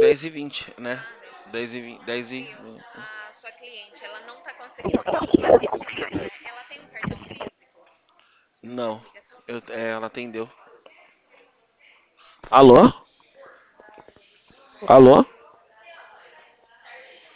10h20, né? Ah, 10h20, 10 e... a sua cliente, ela não tá conseguindo atender nesse momento, né? Ela tem um cartão físico de Não, ligação? ela atendeu. Alô? Alô?